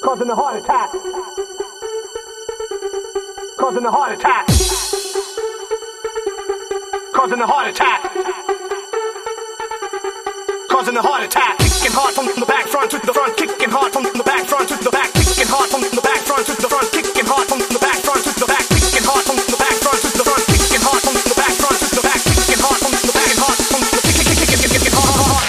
causing a heart attack, causing a heart attack, causing a heart attack, causing a heart attack, kicking hard from the back front to the front, kicking hard from the back front to the back, kicking hard from the back front to the front, kicking hard from the back front to the back, kicking hard from the back front to the front, kicking hard from the back front to the back, kicking hard from the back, hard from the kicking hard.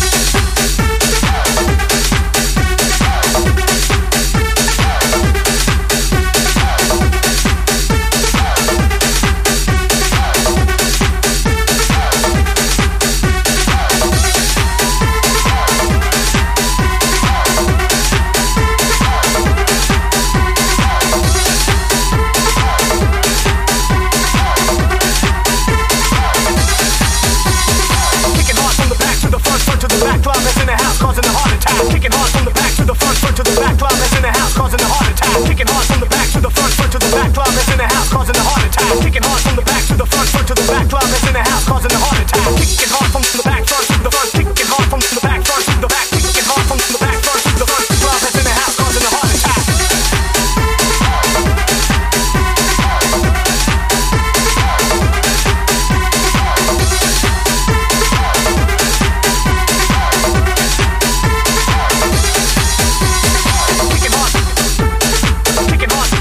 Causing a heart attack, kicking hard from the back to the front, front to the back, club is in the house, causing a heart attack, kicking hard from the back to the front, front to the back, club is in the house, causing a heart attack, kicking hard from the back to the front, front to the back, club is in the house, causing a heart attack, kicking hard from the back front to the front, kicking hard from the back front to the back, kicking hard from the back front to the front, club is in the house, causing a heart attack. Kicking hard